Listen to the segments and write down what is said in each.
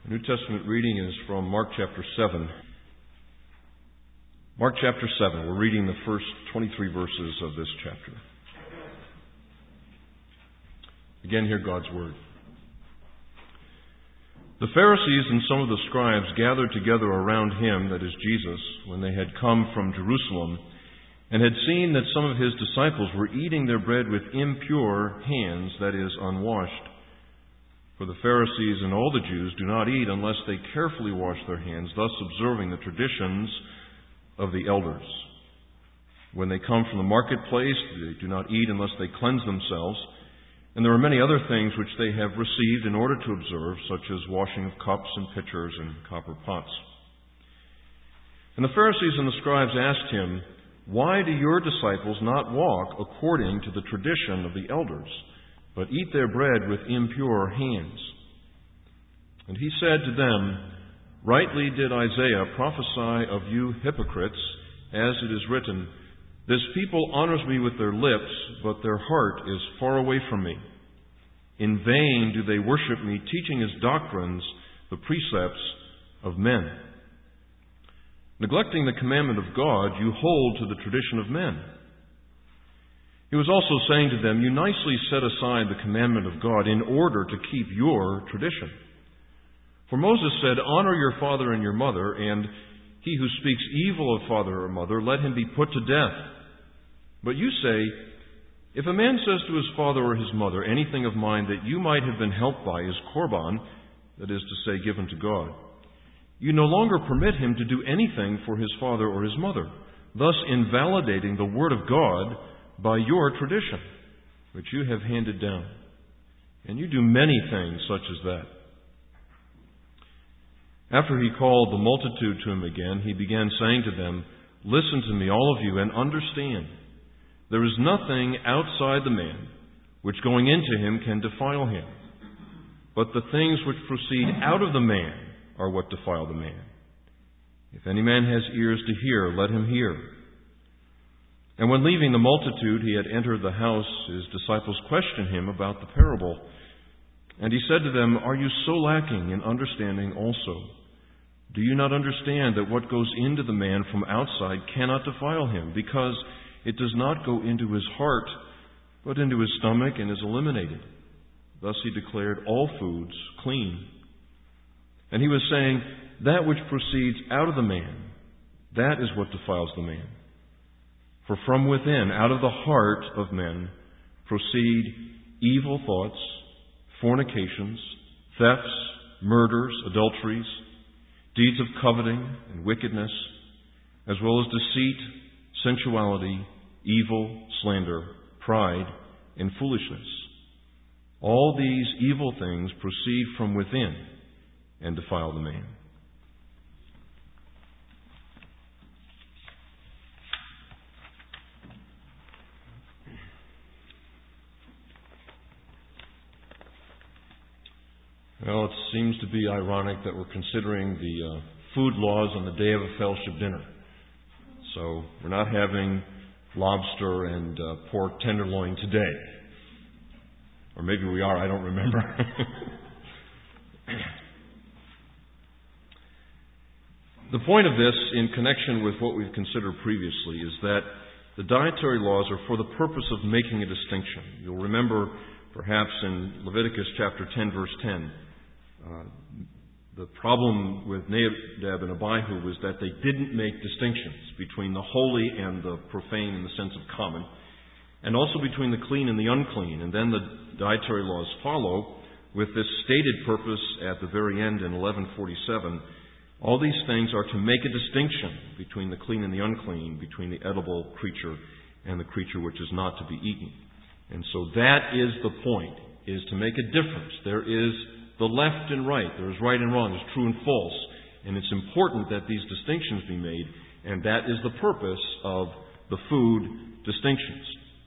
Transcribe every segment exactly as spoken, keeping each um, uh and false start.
New Testament reading is from Mark chapter seven. Mark chapter seven. We're reading the first twenty-three verses of this chapter. Again, hear God's word. The Pharisees and some of the scribes gathered together around him, that is Jesus, when they had come from Jerusalem, and had seen that some of his disciples were eating their bread with impure hands, that is, unwashed. For the Pharisees and all the Jews do not eat unless they carefully wash their hands, thus observing the traditions of the elders. When they come from the marketplace, they do not eat unless they cleanse themselves. And there are many other things which they have received in order to observe, such as washing of cups and pitchers and copper pots. And the Pharisees and the scribes asked him, "Why do your disciples not walk according to the tradition of the elders, but eat their bread with impure hands?" And he said to them, "Rightly did Isaiah prophesy of you hypocrites, as it is written, 'This people honors me with their lips, but their heart is far away from me. In vain do they worship me, teaching as doctrines the precepts of men. Neglecting the commandment of God, you hold to the tradition of men.'" He was also saying to them, "You nicely set aside the commandment of God in order to keep your tradition. For Moses said, 'Honor your father and your mother,' and 'He who speaks evil of father or mother, let him be put to death.' But you say, 'If a man says to his father or his mother, anything of mine that you might have been helped by is korban,' that is to say, given to God, you no longer permit him to do anything for his father or his mother, thus invalidating the word of God by your tradition, which you have handed down. And you do many things such as that." After he called the multitude to him again, he began saying to them, "Listen to me, all of you, and understand. There is nothing outside the man which going into him can defile him. But the things which proceed out of the man are what defile the man. If any man has ears to hear, let him hear." And when leaving the multitude, he had entered the house, his disciples questioned him about the parable. And he said to them, "Are you so lacking in understanding also? Do you not understand that what goes into the man from outside cannot defile him, because it does not go into his heart, but into his stomach and is eliminated?" Thus he declared all foods clean. And he was saying, "That which proceeds out of the man, that is what defiles the man. For from within, out of the heart of men, proceed evil thoughts, fornications, thefts, murders, adulteries, deeds of coveting and wickedness, as well as deceit, sensuality, evil, slander, pride, and foolishness. All these evil things proceed from within and defile the man." Well, it seems to be ironic that we're considering the uh, food laws on the day of a fellowship dinner. So we're not having lobster and uh, pork tenderloin today. Or maybe we are, I don't remember. The point of this, in connection with what we've considered previously, is that the dietary laws are for the purpose of making a distinction. You'll remember, perhaps, in Leviticus chapter ten, verse ten, Uh, the problem with Nadab and Abihu was that they didn't make distinctions between the holy and the profane in the sense of common, and also between the clean and the unclean. And then the dietary laws follow with this stated purpose at the very end in eleven forty-seven. All these things are to make a distinction between the clean and the unclean, between the edible creature and the creature which is not to be eaten. And so that is the point, is to make a difference. There is the left and right. There is right and wrong. There's true and false. And it's important that these distinctions be made. And that is the purpose of the food distinctions.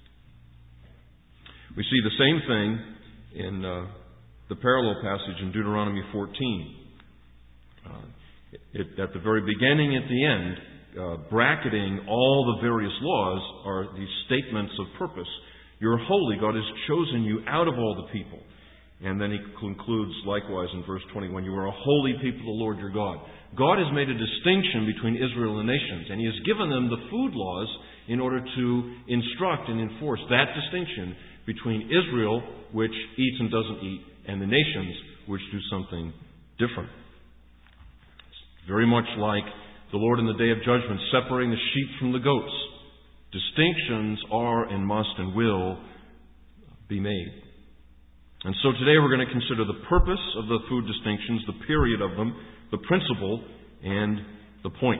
We see the same thing in uh, the parallel passage in Deuteronomy fourteen. Uh, it, at the very beginning, at the end, uh, bracketing all the various laws are these statements of purpose. You're holy. God has chosen you out of all the people. And then he concludes likewise in verse twenty-one, you are a holy people of the Lord your God. God has made a distinction between Israel and the nations, and He has given them the food laws in order to instruct and enforce that distinction between Israel, which eats and doesn't eat, and the nations, which do something different. It's very much like the Lord in the day of judgment separating the sheep from the goats. Distinctions are and must and will be made. And so today we're going to consider the purpose of the food distinctions, the period of them, the principle, and the point.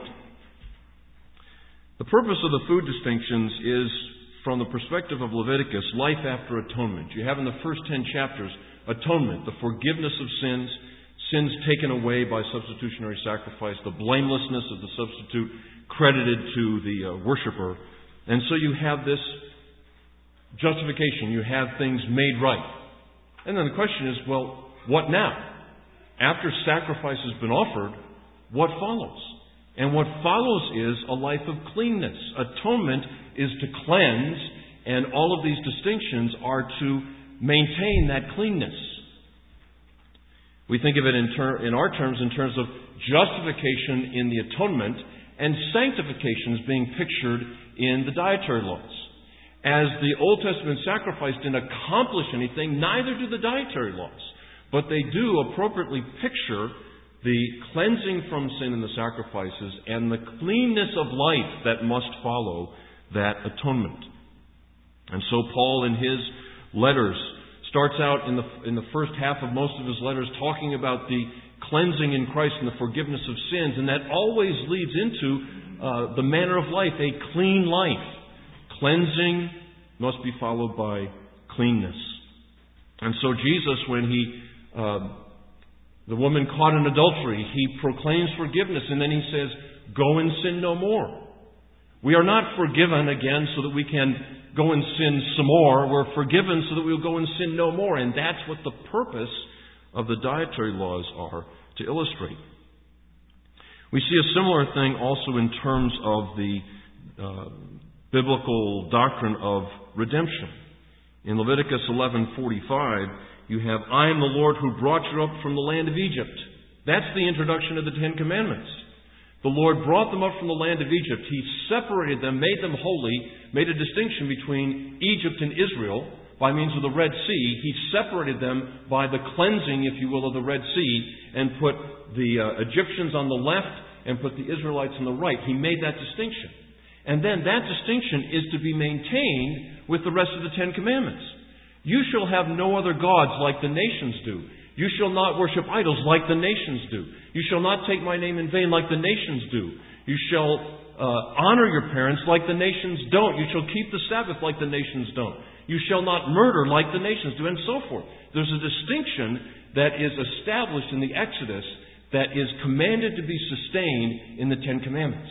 The purpose of the food distinctions is, from the perspective of Leviticus, life after atonement. You have in the first ten chapters atonement, the forgiveness of sins, sins taken away by substitutionary sacrifice, the blamelessness of the substitute credited to the uh, worshiper. And so you have this justification, you have things made right. And then the question is, well, what now? After sacrifice has been offered, what follows? And what follows is a life of cleanness. Atonement is to cleanse, and all of these distinctions are to maintain that cleanness. We think of it in, ter- in our terms in terms of justification in the atonement and sanctification as being pictured in the dietary laws. As the Old Testament sacrifice didn't accomplish anything, neither do the dietary laws. But they do appropriately picture the cleansing from sin in the sacrifices and the cleanness of life that must follow that atonement. And so Paul in his letters starts out in the, in the first half of most of his letters talking about the cleansing in Christ and the forgiveness of sins, and that always leads into uh, the manner of life, a clean life. Cleansing must be followed by cleanness. And so Jesus, when he, uh, the woman caught in adultery, he proclaims forgiveness, and then he says, go and sin no more. We are not forgiven again so that we can go and sin some more. We're forgiven so that we'll go and sin no more. And that's what the purpose of the dietary laws are to illustrate. We see a similar thing also in terms of the uh, biblical doctrine of redemption. In Leviticus eleven forty-five, you have, I am the Lord who brought you up from the land of Egypt. That's the introduction of the Ten Commandments. The Lord brought them up from the land of Egypt. He separated them, made them holy, made a distinction between Egypt and Israel by means of the Red Sea. He separated them by the cleansing, if you will, of the Red Sea, and put the uh, Egyptians on the left and put the Israelites on the right. He made that distinction. And then that distinction is to be maintained with the rest of the Ten Commandments. You shall have no other gods like the nations do. You shall not worship idols like the nations do. You shall not take my name in vain like the nations do. You shall uh, honor your parents like the nations don't. You shall keep the Sabbath like the nations don't. You shall not murder like the nations do, and so forth. There's a distinction that is established in the Exodus that is commanded to be sustained in the Ten Commandments.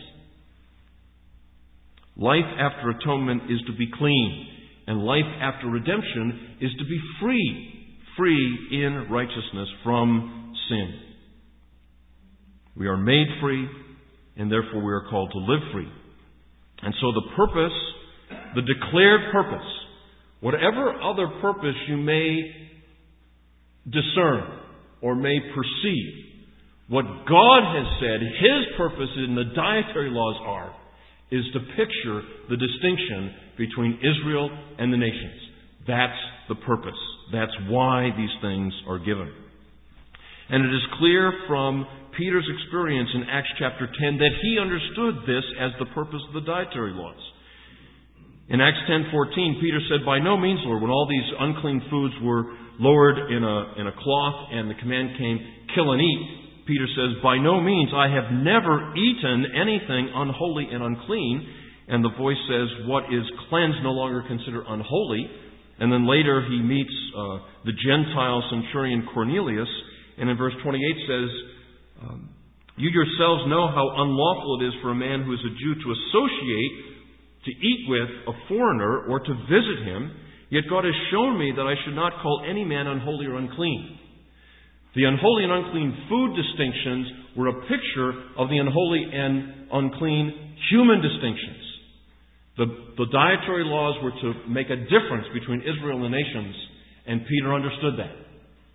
Life after atonement is to be clean, and life after redemption is to be free. Free in righteousness from sin. We are made free, and therefore we are called to live free. And so the purpose, the declared purpose, whatever other purpose you may discern or may perceive, what God has said His purpose in the dietary laws are, is to picture the distinction between Israel and the nations. That's the purpose. That's why these things are given. And it is clear from Peter's experience in Acts chapter ten that he understood this as the purpose of the dietary laws. In Acts ten fourteen, Peter said, by no means, Lord, when all these unclean foods were lowered in a, in a cloth and the command came, kill and eat, Peter says, by no means, I have never eaten anything unholy and unclean. And the voice says, what is cleansed no longer consider unholy. And then later he meets uh, the Gentile centurion Cornelius, and in verse twenty-eight says, um, you yourselves know how unlawful it is for a man who is a Jew to associate, to eat with a foreigner, or to visit him. Yet God has shown me that I should not call any man unholy or unclean. The unholy and unclean food distinctions were a picture of the unholy and unclean human distinctions. The, the dietary laws were to make a difference between Israel and the nations, and Peter understood that.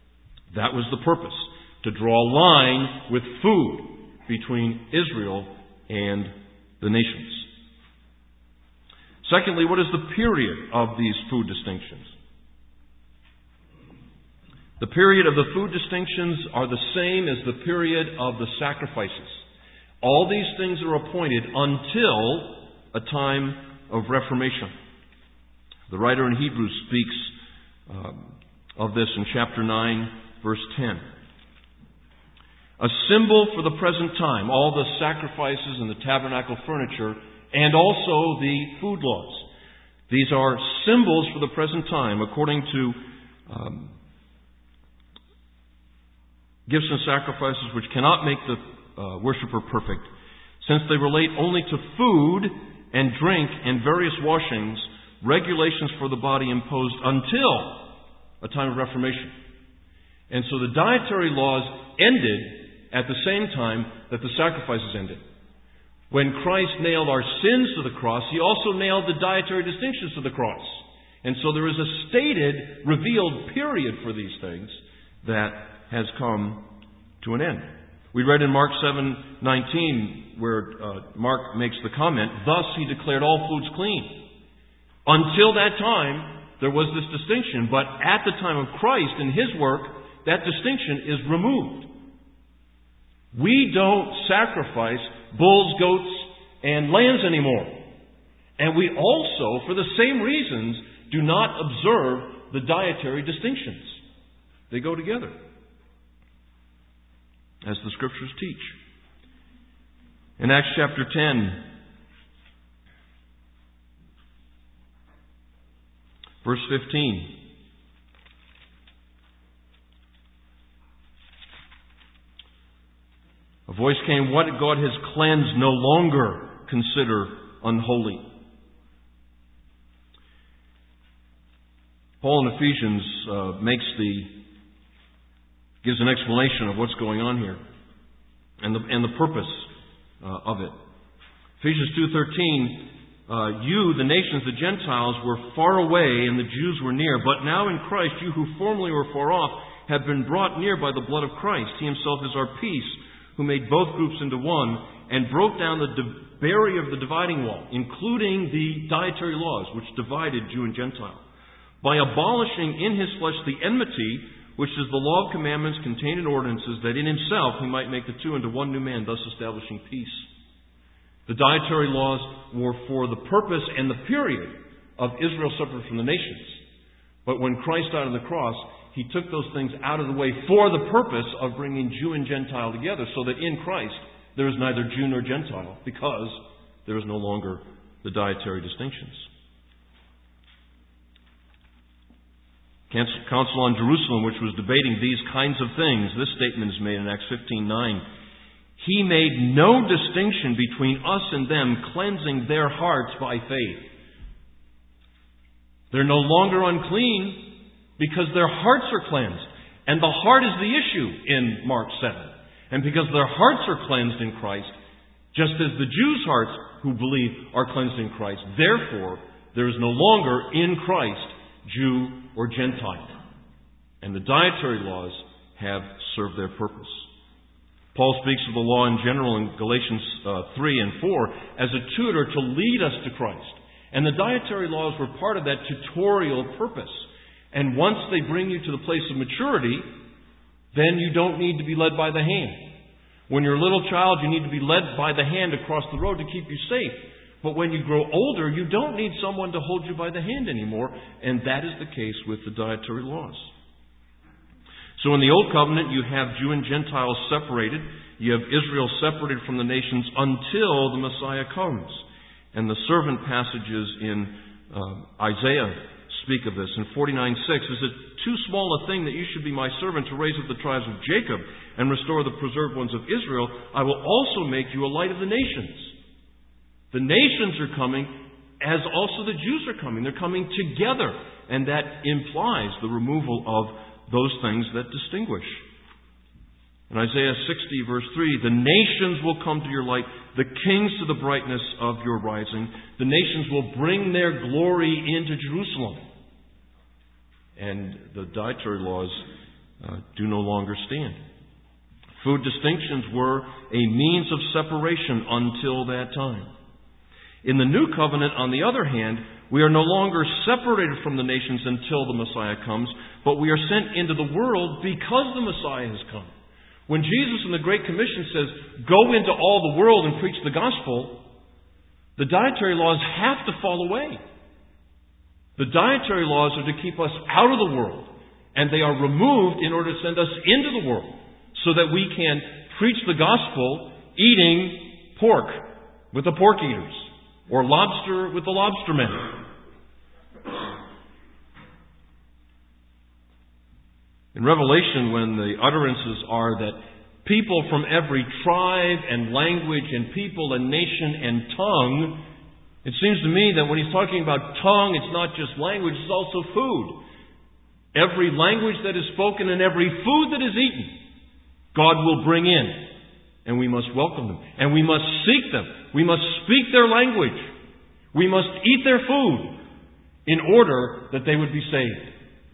That was the purpose, to draw a line with food between Israel and the nations. Secondly, what is the period of these food distinctions? The period of the food distinctions are the same as the period of the sacrifices. All these things are appointed until a time of reformation. The writer in Hebrews speaks um, of this in chapter nine, verse ten. A symbol for the present time, all the sacrifices and the tabernacle furniture, and also the food laws. These are symbols for the present time, according to um, gifts and sacrifices which cannot make the uh, worshiper perfect, since they relate only to food and drink and various washings, regulations for the body imposed until a time of reformation. And so the dietary laws ended at the same time that the sacrifices ended. When Christ nailed our sins to the cross, He also nailed the dietary distinctions to the cross. And so there is a stated, revealed period for these things that has come to an end. We read in Mark seven nineteen, where uh, Mark makes the comment, "Thus He declared all foods clean." Until that time, there was this distinction, but at the time of Christ and His work, that distinction is removed. We don't sacrifice bulls, goats, and lambs anymore. And we also, for the same reasons, do not observe the dietary distinctions. They go together, as the Scriptures teach. In Acts chapter ten, verse fifteen, a voice came, "What God has cleansed, no longer consider unholy." Paul in Ephesians uh, makes the gives an explanation of what's going on here and the and the purpose uh, of it. Ephesians two thirteen, uh, "You, the nations, the Gentiles, were far away, and the Jews were near. But now in Christ, you who formerly were far off have been brought near by the blood of Christ. He Himself is our peace, who made both groups into one, and broke down the di- barrier of the dividing wall, including the dietary laws, which divided Jew and Gentile, by abolishing in His flesh the enmity, which is the law of commandments contained in ordinances, that in Himself He might make the two into one new man, thus establishing peace." The dietary laws were for the purpose and the period of Israel separate from the nations. But when Christ died on the cross, He took those things out of the way for the purpose of bringing Jew and Gentile together, so that in Christ there is neither Jew nor Gentile, because there is no longer the dietary distinctions. Council on Jerusalem, which was debating these kinds of things, this statement is made in Acts fifteen nine. "He made no distinction between us and them, cleansing their hearts by faith." They're no longer unclean because their hearts are cleansed. And the heart is the issue in Mark seven. And because their hearts are cleansed in Christ, just as the Jews' hearts who believe are cleansed in Christ, therefore there is no longer in Christ Jew or Gentile. And the dietary laws have served their purpose. Paul speaks of the law in general in Galatians uh, three and four as a tutor to lead us to Christ. And the dietary laws were part of that tutorial purpose. And once they bring you to the place of maturity, then you don't need to be led by the hand. When you're a little child, you need to be led by the hand across the road to keep you safe. But when you grow older, you don't need someone to hold you by the hand anymore. And that is the case with the dietary laws. So in the Old Covenant, you have Jew and Gentiles separated. You have Israel separated from the nations until the Messiah comes. And the servant passages in uh, Isaiah speak of this. In forty-nine six, "Is it too small a thing that you should be my servant to raise up the tribes of Jacob and restore the preserved ones of Israel? I will also make you a light of the nations." The nations are coming, as also the Jews are coming. They're coming together. And that implies the removal of those things that distinguish. In Isaiah sixty, verse three, "The nations will come to your light, the kings to the brightness of your rising. The nations will bring their glory into Jerusalem." And the dietary laws uh, do no longer stand. Food distinctions were a means of separation until that time. In the New Covenant, on the other hand, we are no longer separated from the nations until the Messiah comes, but we are sent into the world because the Messiah has come. When Jesus in the Great Commission says, "Go into all the world and preach the gospel," the dietary laws have to fall away. The dietary laws are to keep us out of the world, and they are removed in order to send us into the world, so that we can preach the gospel eating pork with the pork eaters, or lobster with the lobster men. In Revelation, when the utterances are that people from every tribe and language and people and nation and tongue, it seems to me that when he's talking about tongue, it's not just language, it's also food. Every language that is spoken and every food that is eaten, God will bring in, and we must welcome them. And we must seek them. We must speak their language. We must eat their food in order that they would be saved.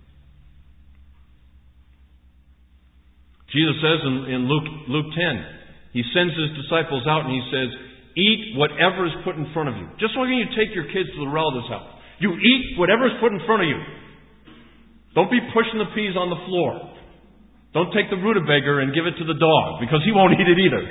Jesus says in, in Luke, Luke ten, He sends His disciples out and He says, "Eat whatever is put in front of you." Just like when you take your kids to the relative's house. You eat whatever is put in front of you. Don't be pushing the peas on the floor. Don't take the rutabaga and give it to the dog, because he won't eat it either.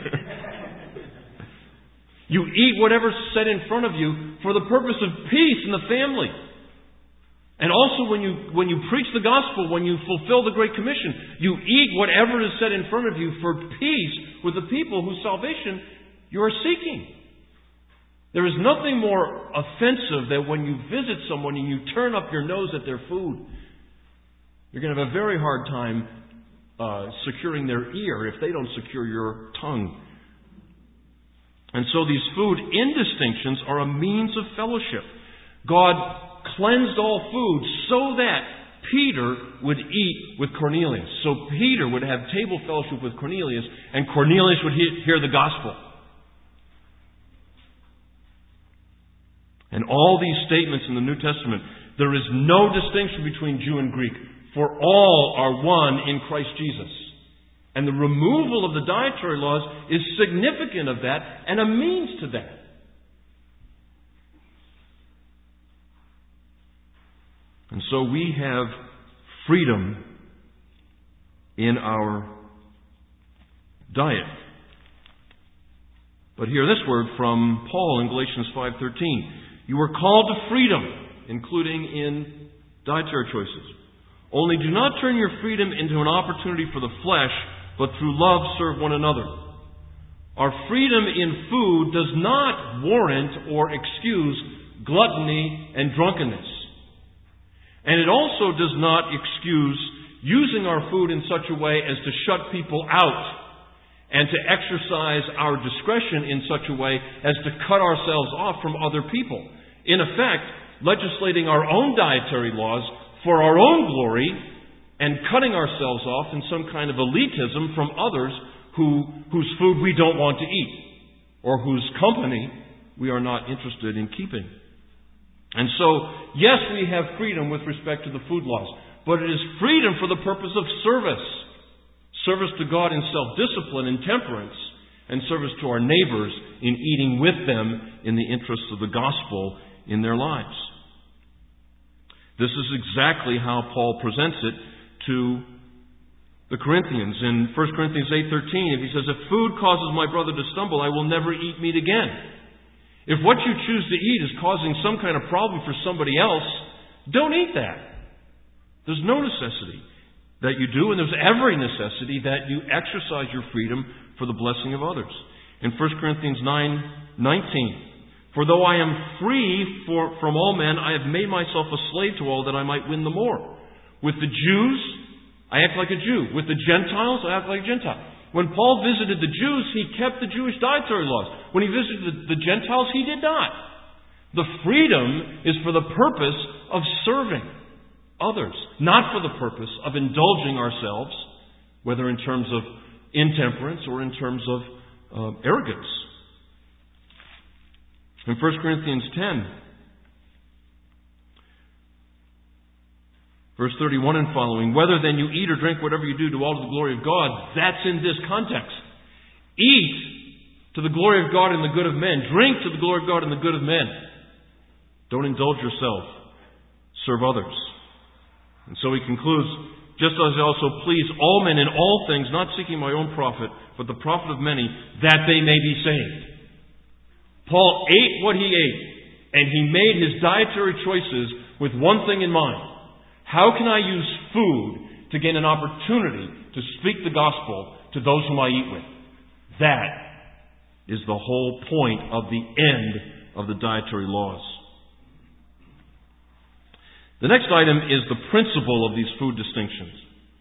You eat whatever's set in front of you for the purpose of peace in the family. And also when you when you preach the gospel, when you fulfill the Great Commission, you eat whatever is set in front of you for peace with the people whose salvation you are seeking. There is nothing more offensive than when you visit someone and you turn up your nose at their food. You're going to have a very hard time uh, securing their ear if they don't secure your tongue. And so these food indistinctions are a means of fellowship. God cleansed all food so that Peter would eat with Cornelius. So Peter would have table fellowship with Cornelius, and Cornelius would he- hear the gospel. And all these statements in the New Testament, there is no distinction between Jew and Greek, for all are one in Christ Jesus. And the removal of the dietary laws is significant of that and a means to that. And so we have freedom in our diet. But hear this word from Paul in Galatians five thirteen. You are called to freedom, including in dietary choices. Only do not turn your freedom into an opportunity for the flesh, but through love serve one another. Our freedom in food does not warrant or excuse gluttony and drunkenness. And it also does not excuse using our food in such a way as to shut people out and to exercise our discretion in such a way as to cut ourselves off from other people. In effect, legislating our own dietary laws for our own glory and cutting ourselves off in some kind of elitism from others who, whose food we don't want to eat or whose company we are not interested in keeping. And so, yes, we have freedom with respect to the food laws, but it is freedom for the purpose of service. Service to God in self-discipline and temperance, and service to our neighbors in eating with them in the interests of the gospel in their lives. This is exactly how Paul presents it to the Corinthians. In First Corinthians eight thirteen, if he says, "If food causes my brother to stumble, I will never eat meat again." If what you choose to eat is causing some kind of problem for somebody else, don't eat that. There's no necessity that you do, and there's every necessity that you exercise your freedom for the blessing of others. In First Corinthians nine nineteen, "For though I am free for, from all men, I have made myself a slave to all that I might win the more. With the Jews, I act like a Jew. With the Gentiles, I act like a Gentile." When Paul visited the Jews, he kept the Jewish dietary laws. When he visited the Gentiles, he did not. The freedom is for the purpose of serving others, not for the purpose of indulging ourselves, whether in terms of intemperance or in terms of uh, arrogance. In First Corinthians ten, Verse thirty-one and following, whether then you eat or drink, whatever you do, do all to the glory of God. That's in this context. Eat to the glory of God and the good of men. Drink to the glory of God and the good of men. Don't indulge yourself. Serve others. And so he concludes, just as I also please all men in all things, not seeking my own profit, but the profit of many, that they may be saved. Paul ate what he ate, and he made his dietary choices with one thing in mind. How can I use food to gain an opportunity to speak the gospel to those whom I eat with? That is the whole point of the end of the dietary laws. The next item is the principle of these food distinctions.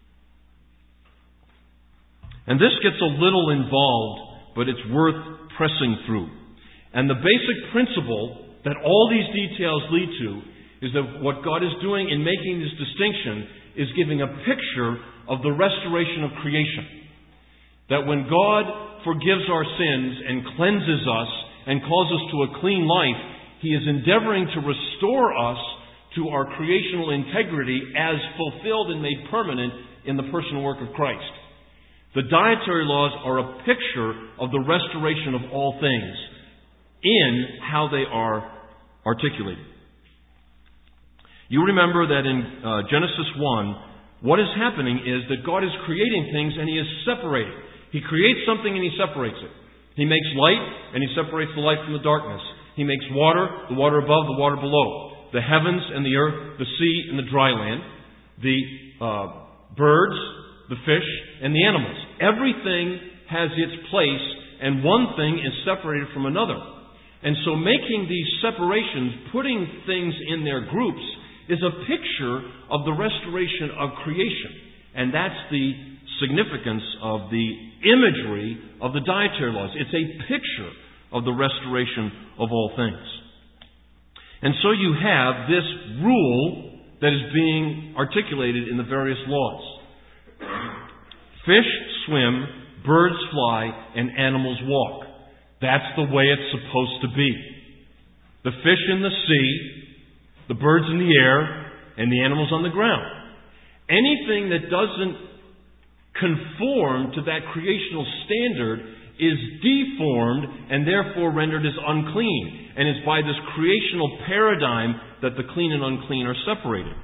And this gets a little involved, but it's worth pressing through. And the basic principle that all these details lead to is that what God is doing in making this distinction is giving a picture of the restoration of creation. That when God forgives our sins and cleanses us and calls us to a clean life, He is endeavoring to restore us to our creational integrity as fulfilled and made permanent in the personal work of Christ. The dietary laws are a picture of the restoration of all things in how they are articulated. You remember that in uh, Genesis one, what is happening is that God is creating things and He is separating. He creates something and He separates it. He makes light and He separates the light from the darkness. He makes water, the water above, the water below. The heavens and the earth, the sea and the dry land, the uh, birds, the fish, and the animals. Everything has its place, and one thing is separated from another. And so making these separations, putting things in their groups, is a picture of the restoration of creation. And that's the significance of the imagery of the dietary laws. It's a picture of the restoration of all things. And so you have this rule that is being articulated in the various laws. Fish swim, birds fly, and animals walk. That's the way it's supposed to be. The fish in the sea, the birds in the air, and the animals on the ground. Anything that doesn't conform to that creational standard is deformed and therefore rendered as unclean. And it's by this creational paradigm that the clean and unclean are separated.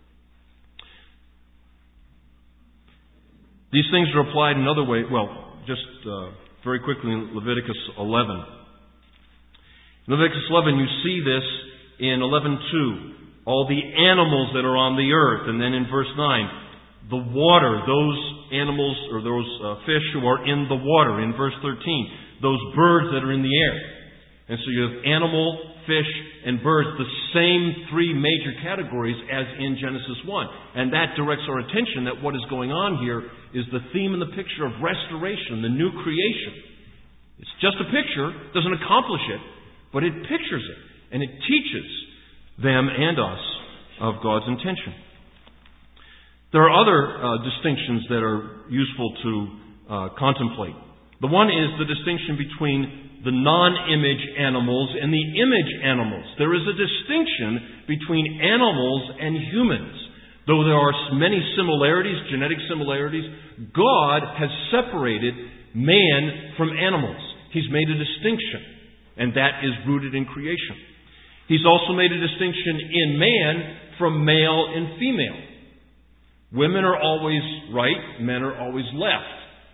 These things are applied in other ways. Well, just uh, very quickly in Leviticus eleven. In Leviticus eleven, you see this in eleven two. All the animals that are on the earth. And then in verse nine, the water, those animals or those uh, fish who are in the water. In verse thirteen, those birds that are in the air. And so you have animal, fish, and birds, the same three major categories as in Genesis one. And that directs our attention that what is going on here is the theme and the picture of restoration, the new creation. It's just a picture, doesn't accomplish it, but it pictures it, and it teaches them and us of God's intention. There are other uh, distinctions that are useful to uh, contemplate. The one is the distinction between the non-image animals and the image animals. There is a distinction between animals and humans. Though there are many similarities, genetic similarities, God has separated man from animals. He's made a distinction, and that is rooted in creation. He's also made a distinction in man from male and female. Women are always right, men are always left.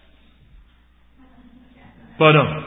But um,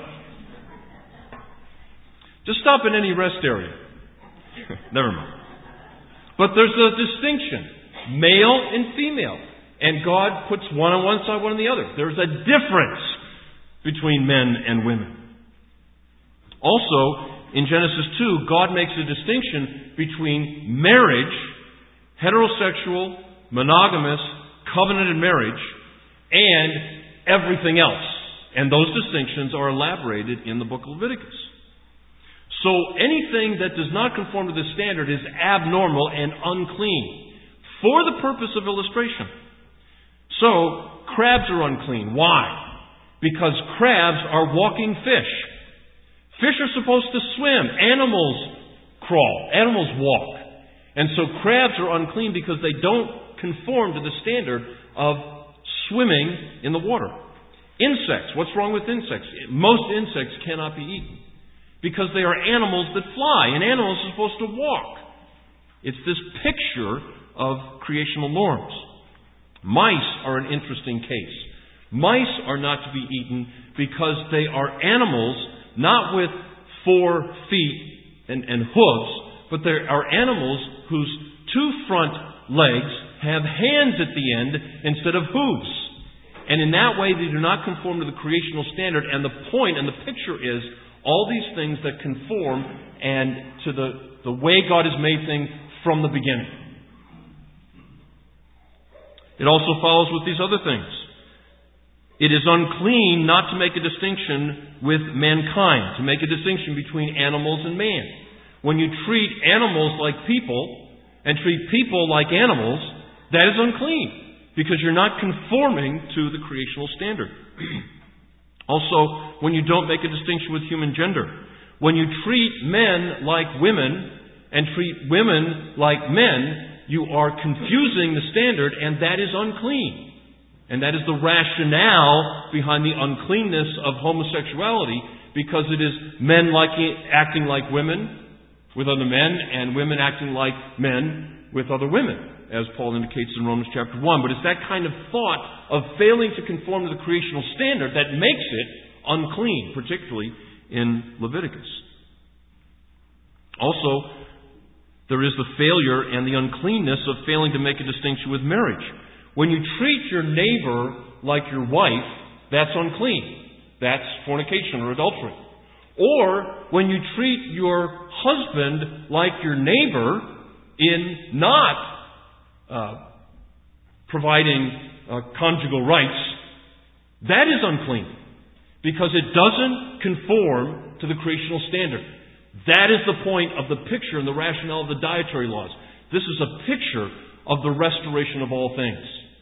just stop in any rest area. Never mind. But there's a distinction, male and female. And God puts one on one side, one on the other. There's a difference between men and women. Also, in Genesis two, God makes a distinction between marriage, heterosexual, monogamous, covenanted marriage, and everything else. And those distinctions are elaborated in the book of Leviticus. So anything that does not conform to this standard is abnormal and unclean for the purpose of illustration. So, crabs are unclean. Why? Because crabs are walking fish. Fish are supposed to swim. Animals crawl. Animals walk. And so crabs are unclean because they don't conform to the standard of swimming in the water. Insects. What's wrong with insects? Most insects cannot be eaten because they are animals that fly, and animals are supposed to walk. It's this picture of creational norms. Mice are an interesting case. Mice are not to be eaten because they are animals not with four feet and, and hooves, but they are animals whose two front legs have hands at the end instead of hooves. And in that way, they do not conform to the creational standard. And the point and the picture is all these things that conform and to the, the way God has made things from the beginning. It also follows with these other things. It is unclean not to make a distinction with mankind, to make a distinction between animals and man. When you treat animals like people and treat people like animals, that is unclean because you're not conforming to the creational standard. Also, when you don't make a distinction with human gender, when you treat men like women and treat women like men, you are confusing the standard, and that is unclean. And that is the rationale behind the uncleanness of homosexuality, because it is men like, acting like women with other men, and women acting like men with other women, as Paul indicates in Romans chapter one. But it's that kind of thought of failing to conform to the creational standard that makes it unclean, particularly in Leviticus. Also, there is the failure and the uncleanness of failing to make a distinction with marriage. When you treat your neighbor like your wife, that's unclean. That's fornication or adultery. Or when you treat your husband like your neighbor in not uh, providing uh, conjugal rights, that is unclean because it doesn't conform to the creational standard. That is the point of the picture and the rationale of the dietary laws. This is a picture of the restoration of all things.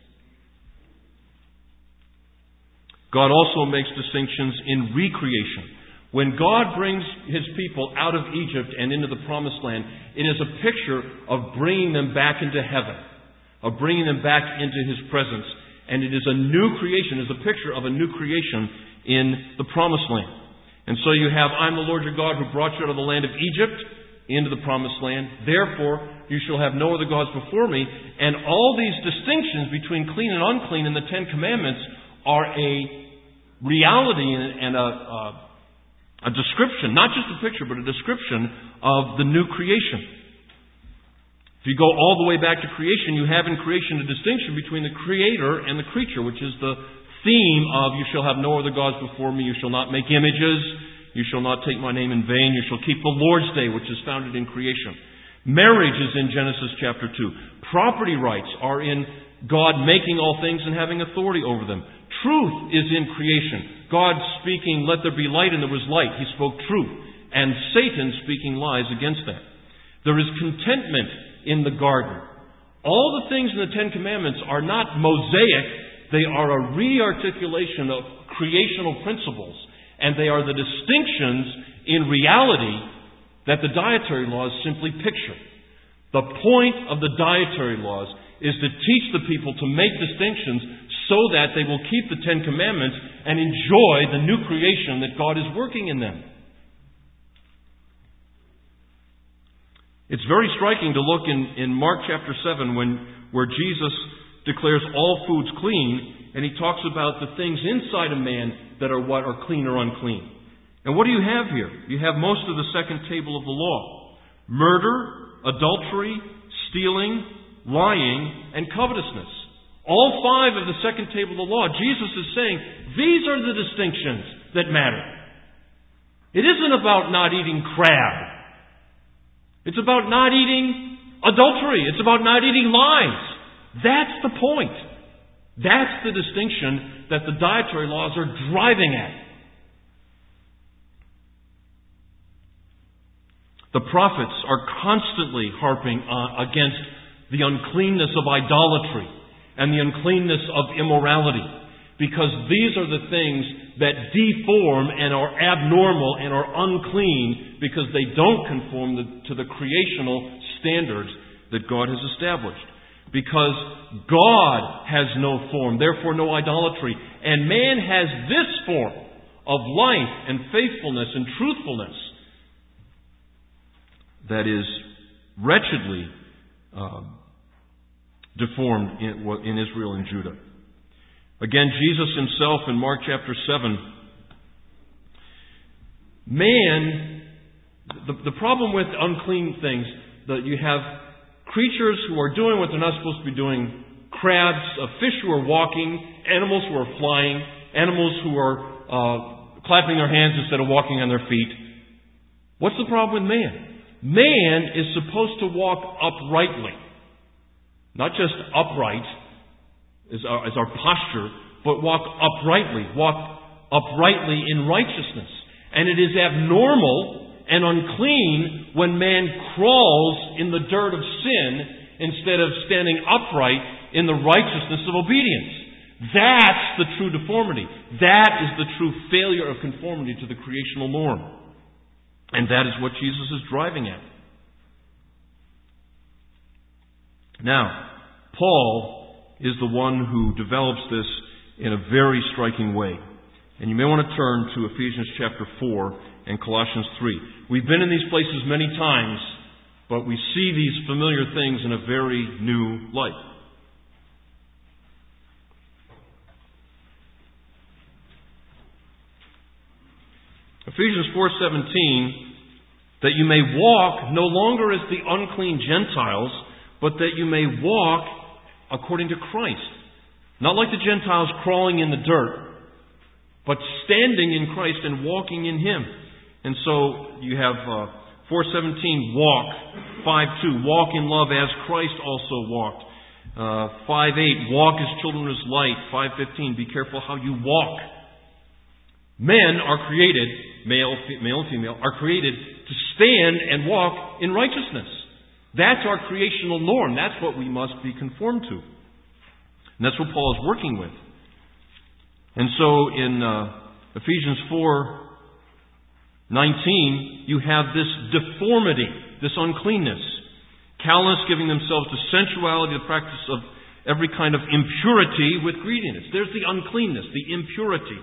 God also makes distinctions in recreation. When God brings His people out of Egypt and into the Promised Land, it is a picture of bringing them back into heaven, of bringing them back into His presence. And it is a new creation, it is a picture of a new creation in the Promised Land. And so you have, I'm the Lord your God who brought you out of the land of Egypt into the Promised Land. Therefore, you shall have no other gods before me. And all these distinctions between clean and unclean in the Ten Commandments are a reality and a, a, a description, not just a picture, but a description of the new creation. If you go all the way back to creation, you have in creation a distinction between the Creator and the creature, which is the theme of you shall have no other gods before me, you shall not make images, you shall not take my name in vain, you shall keep the Lord's Day, which is founded in creation. Marriage is in Genesis chapter two. Property rights are in God making all things and having authority over them. Truth is in creation. God speaking, let there be light, and there was light. He spoke truth. And Satan speaking lies against that. There is contentment in the garden. All the things in the Ten Commandments are not mosaic. They are a re-articulation of creational principles. And they are the distinctions in reality that the dietary laws simply picture. The point of the dietary laws is to teach the people to make distinctions so that they will keep the Ten Commandments and enjoy the new creation that God is working in them. It's very striking to look in, in Mark chapter seven when, where Jesus declares all foods clean, and He talks about the things inside a man that are what are clean or unclean. And what do you have here? You have most of the second table of the law. Murder, adultery, stealing, lying, and covetousness. All five of the second table of the law. Jesus is saying, these are the distinctions that matter. It isn't about not eating crab. It's about not eating adultery. It's about not eating lies. That's the point. That's the distinction that the dietary laws are driving at. The prophets are constantly harping uh, against the uncleanness of idolatry and the uncleanness of immorality, because these are the things that deform and are abnormal and are unclean because they don't conform the, to the creational standards that God has established. because God has no form, therefore no idolatry. And man has this form of life and faithfulness and truthfulness that is wretchedly uh, deformed in, in Israel and Judah. Again, Jesus himself in Mark chapter seven, man, the, the problem with unclean things, that you have creatures who are doing what they're not supposed to be doing, crabs, uh, fish who are walking, animals who are flying, animals who are uh, clapping their hands instead of walking on their feet. What's the problem with man? Man is supposed to walk uprightly. Not just upright as our, as our posture, but walk uprightly. Walk uprightly in righteousness. And it is abnormal and unclean when man crawls in the dirt of sin instead of standing upright in the righteousness of obedience. That's the true deformity. That is the true failure of conformity to the creational norm. And that is what Jesus is driving at. Now, Paul is the one who develops this in a very striking way. And you may want to turn to Ephesians chapter four and Colossians three. We've been in these places many times, but we see these familiar things in a very new light. Ephesians four seventeen, that you may walk no longer as the unclean Gentiles, but that you may walk according to Christ. Not like the Gentiles crawling in the dirt, but standing in Christ and walking in Him. And so you have uh, four seventeen, walk. five two, walk in love as Christ also walked. Uh, five eight, walk as children of light. five fifteen, be careful how you walk. Men are created, male, male and female, are created to stand and walk in righteousness. That's our creational norm. That's what we must be conformed to. And that's what Paul is working with. And so in uh, Ephesians four nineteen, you have this deformity, this uncleanness. Callousness, giving themselves to sensuality, the practice of every kind of impurity with greediness. There's the uncleanness, the impurity.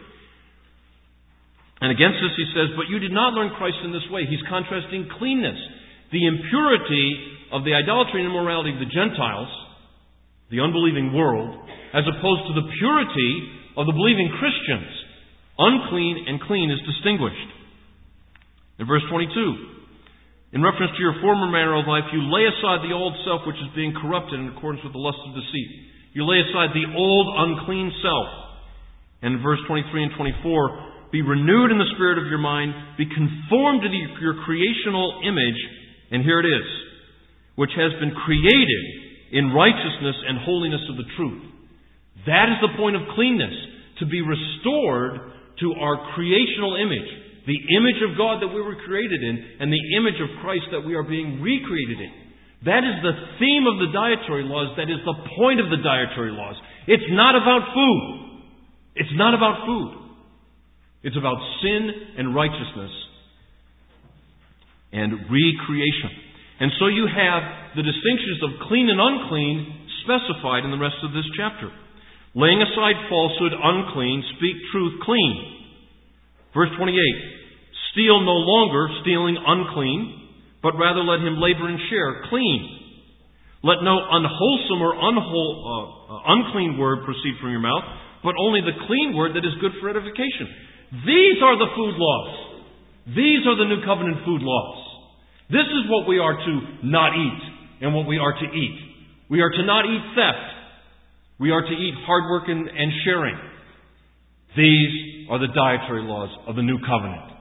And against this he says, but you did not learn Christ in this way. He's contrasting cleanness, the impurity of the idolatry and immorality of the Gentiles, the unbelieving world, as opposed to the purity of the believing Christians. Unclean and clean is distinguished. In verse twenty-two, in reference to your former manner of life, you lay aside the old self which is being corrupted in accordance with the lust of deceit. You lay aside the old unclean self. And in verse twenty-three and twenty-four, be renewed in the spirit of your mind, be conformed to the, your creational image, and here it is, which has been created in righteousness and holiness of the truth. That is the point of cleanness, to be restored to our creational image, the image of God that we were created in, and the image of Christ that we are being recreated in. That is the theme of the dietary laws. That is the point of the dietary laws. It's not about food. It's not about food. It's about sin and righteousness and recreation. And so you have the distinctions of clean and unclean specified in the rest of this chapter. Laying aside falsehood, unclean, speak truth, clean. Verse twenty-eight, steal no longer, stealing unclean, but rather let him labor and share, clean. Let no unwholesome or unwhole, uh, unclean word proceed from your mouth, but only the clean word that is good for edification. These are the food laws. These are the New Covenant food laws. This is what we are to not eat and what we are to eat. We are to not eat theft. We are to eat hard work and, and sharing. These are the dietary laws of the New Covenant.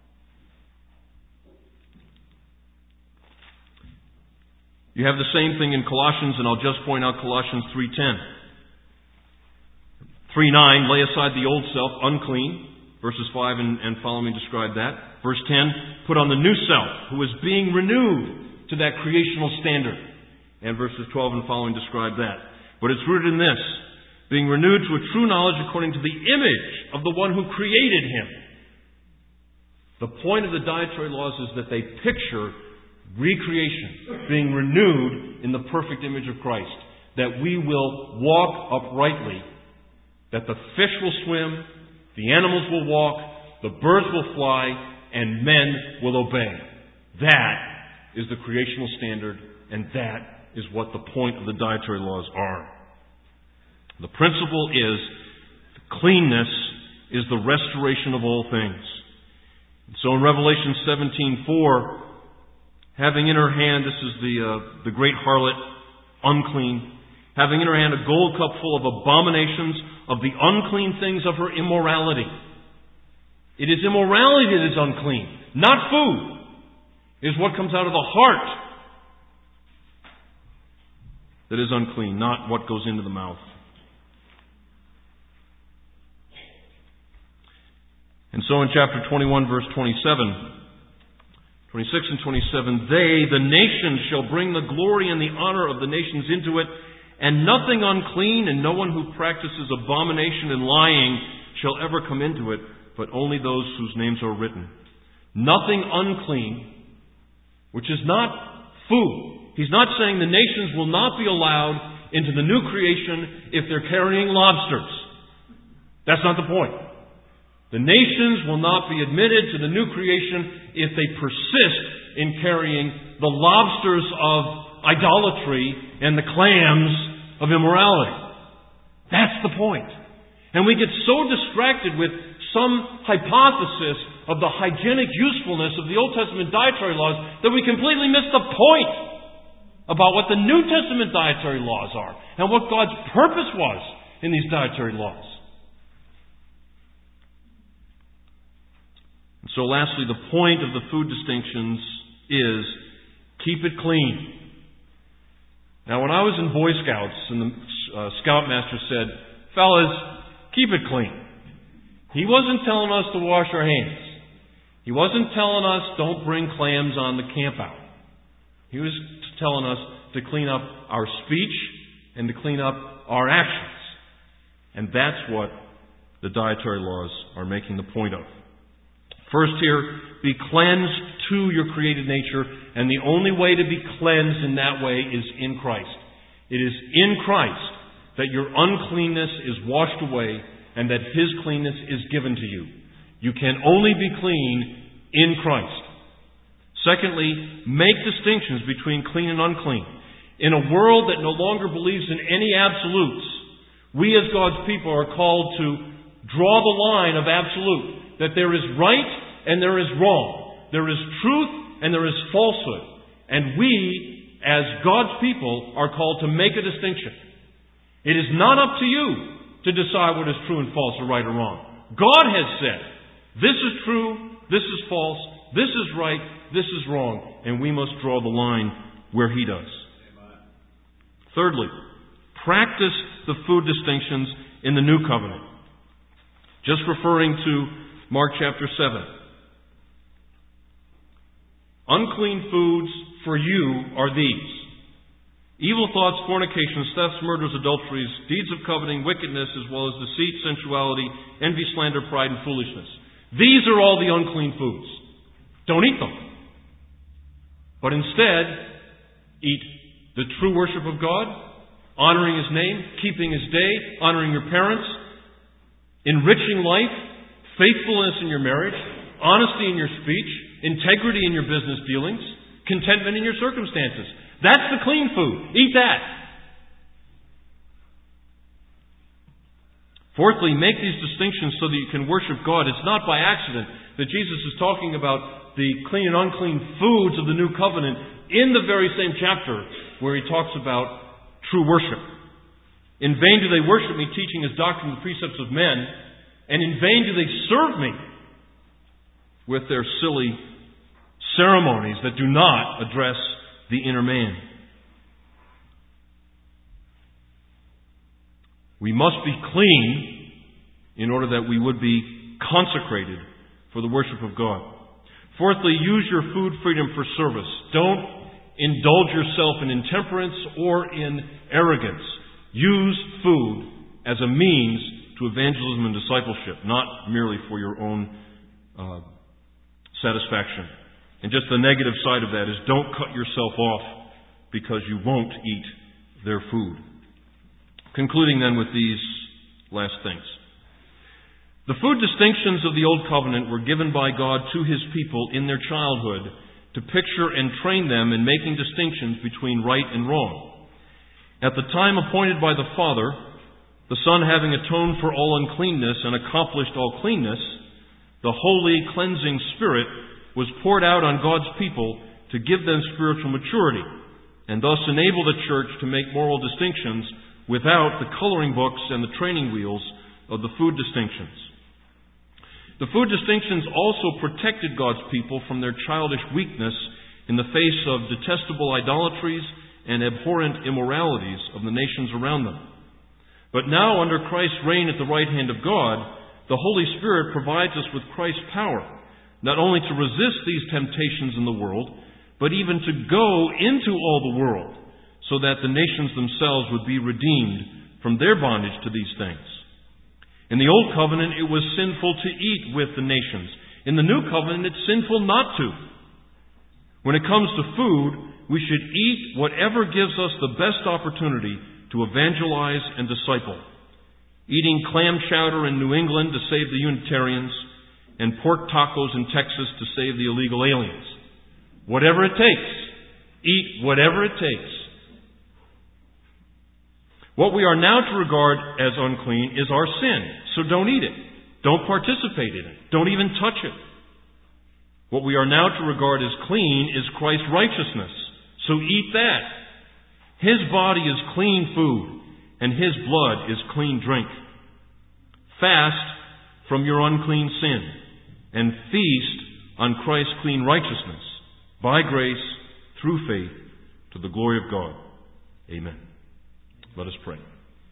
You have the same thing in Colossians, and I'll just point out Colossians three ten. three nine, lay aside the old self, unclean. Verses five and, and following describe that. Verse ten, put on the new self, who is being renewed to that creational standard. And verses twelve and following describe that. But it's rooted in this, being renewed to a true knowledge according to the image of the one who created him. The point of the dietary laws is that they picture recreation, being renewed in the perfect image of Christ. that we will walk uprightly, that the fish will swim, the animals will walk, the birds will fly, and men will obey. That is the creational standard, and that is what the point of the dietary laws are. The principle is cleanness is the restoration of all things. So in Revelation seventeen four, having in her hand, this is the uh, the great harlot, unclean, having in her hand a gold cup full of abominations of the unclean things of her immorality. It is immorality that is unclean, not food. It is what comes out of the heart that is unclean, not what goes into the mouth. And so in chapter twenty-one, verse twenty-seven, twenty-six and twenty-seven, they, the nations, shall bring the glory and the honor of the nations into it, and nothing unclean and no one who practices abomination and lying shall ever come into it, but only those whose names are written. Nothing unclean, which is not food. He's not saying the nations will not be allowed into the new creation if they're carrying lobsters. That's not the point. The nations will not be admitted to the new creation if they persist in carrying the lobsters of idolatry and the clams of immorality. That's the point. And we get so distracted with some hypothesis of the hygienic usefulness of the Old Testament dietary laws that we completely miss the point about what the New Testament dietary laws are and what God's purpose was in these dietary laws. So lastly, the point of the food distinctions is keep it clean. Now, when I was in Boy Scouts and the uh, Scoutmaster said, fellas, keep it clean, he wasn't telling us to wash our hands. He wasn't telling us don't bring clams on the camp out. He was telling us to clean up our speech and to clean up our actions. And that's what the dietary laws are making the point of. First here, be cleansed to your created nature, and the only way to be cleansed in that way is in Christ. It is in Christ that your uncleanness is washed away and that His cleanness is given to you. You can only be clean in Christ. Secondly, make distinctions between clean and unclean. In a world that no longer believes in any absolutes, we as God's people are called to draw the line of absolute. That there is right and there is wrong. There is truth and there is falsehood. And we, as God's people, are called to make a distinction. It is not up to you to decide what is true and false or right or wrong. God has said, this is true, this is false, this is right, this is wrong. And we must draw the line where He does. Amen. Thirdly, practice the food distinctions in the New Covenant. Just referring to Mark chapter seven. Unclean foods for you are these: evil thoughts, fornications, thefts, murders, adulteries, deeds of coveting, wickedness, as well as deceit, sensuality, envy, slander, pride, and foolishness. These are all the unclean foods. Don't eat them. But instead, eat the true worship of God, honoring His name, keeping His day, honoring your parents, enriching life, faithfulness in your marriage, honesty in your speech, integrity in your business dealings, contentment in your circumstances. That's the clean food. Eat that. Fourthly, make these distinctions so that you can worship God. It's not by accident that Jesus is talking about the clean and unclean foods of the New Covenant in the very same chapter where He talks about true worship. In vain do they worship Me, teaching as doctrine the precepts of men, and in vain do they serve Me with their silly ceremonies that do not address the inner man. We must be clean in order that we would be consecrated for the worship of God. Fourthly, use your food freedom for service. Don't indulge yourself in intemperance or in arrogance. Use food as a means to evangelism and discipleship, not merely for your own uh, satisfaction. And just the negative side of that is don't cut yourself off because you won't eat their food. Concluding then with these last things. The food distinctions of the Old Covenant were given by God to His people in their childhood to picture and train them in making distinctions between right and wrong. At the time appointed by the Father, the Son having atoned for all uncleanness and accomplished all cleanness, the holy, cleansing Spirit was poured out on God's people to give them spiritual maturity, and thus enable the church to make moral distinctions without the coloring books and the training wheels of the food distinctions. The food distinctions also protected God's people from their childish weakness in the face of detestable idolatries and abhorrent immoralities of the nations around them. But now, under Christ's reign at the right hand of God, the Holy Spirit provides us with Christ's power, not only to resist these temptations in the world, but even to go into all the world, so that the nations themselves would be redeemed from their bondage to these things. In the Old Covenant, it was sinful to eat with the nations. In the New Covenant, it's sinful not to. When it comes to food, we should eat whatever gives us the best opportunity to evangelize and disciple. Eating clam chowder in New England to save the Unitarians, and pork tacos in Texas to save the illegal aliens. Whatever it takes. Eat whatever it takes. What we are now to regard as unclean is our sin, so don't eat it. Don't participate in it. Don't even touch it. What we are now to regard as clean is Christ's righteousness, so eat that. His body is clean food, and His blood is clean drink. Fast from your unclean sin, and feast on Christ's clean righteousness, by grace, through faith, to the glory of God. Amen. Let us pray.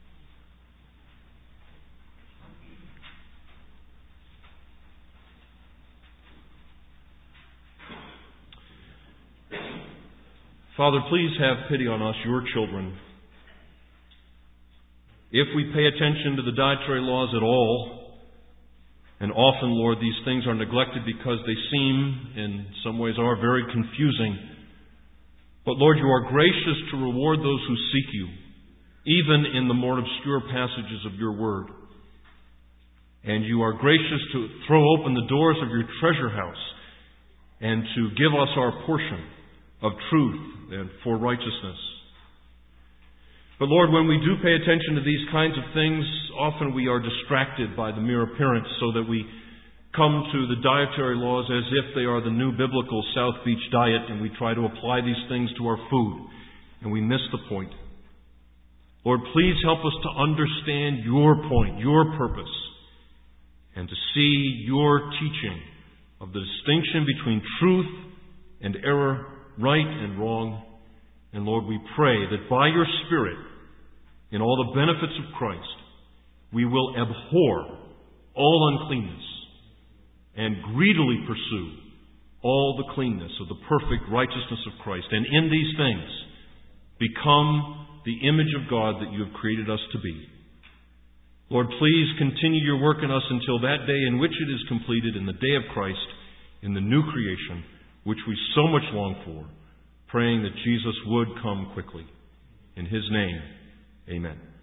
Father, please have pity on us, your children. If we pay attention to the dietary laws at all, and often, Lord, these things are neglected because they seem, in some ways, are very confusing. But Lord, you are gracious to reward those who seek you, even in the more obscure passages of your word. And you are gracious to throw open the doors of your treasure house and to give us our portion of truth and for righteousness. But Lord, when we do pay attention to these kinds of things, often we are distracted by the mere appearance, so that we come to the dietary laws as if they are the new biblical South Beach diet, and we try to apply these things to our food, and we miss the point. Lord, please help us to understand your point, your purpose, and to see your teaching of the distinction between truth and error, right and wrong. And Lord, we pray that by your Spirit, in all the benefits of Christ, we will abhor all uncleanness and greedily pursue all the cleanness of the perfect righteousness of Christ. And in these things, become the image of God that you have created us to be. Lord, please continue your work in us until that day in which it is completed, in the day of Christ, in the new creation, which we so much long for, praying that Jesus would come quickly. In His name, amen.